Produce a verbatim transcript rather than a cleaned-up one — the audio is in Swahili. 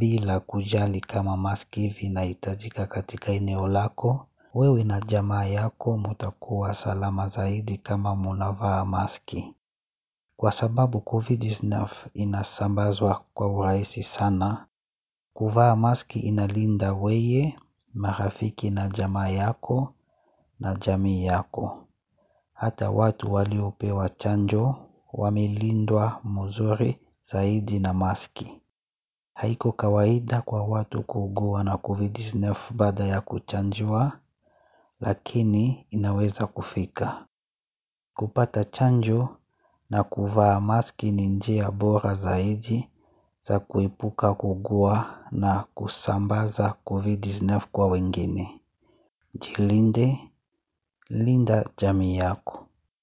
bila kujali kama maski vinahitajika katika eneo lako. Wewe na jamaa yako mtakuwa salama zaidi kama mnavaa maski. Kwa sababu covid kumi na tisa inasambazwa kwa urahisi sana. Kuvaa maski inalinda wewe, marafiki na jamaa yako na jamii yako. Hata watu waliopewa chanjo wamelindwa mzuri zaidi na maski. Haiko kawaida kwa watu kuugua na covid kumi na tisa baada ya kuchanjwa, lakini inaweza kufika. Kupata chanjo na kuvaa maski ni njia bora zaidi za kuepuka kuugua na kusambaza covid kumi na tisa kwa wengine. Jilinde, linda jamii yako.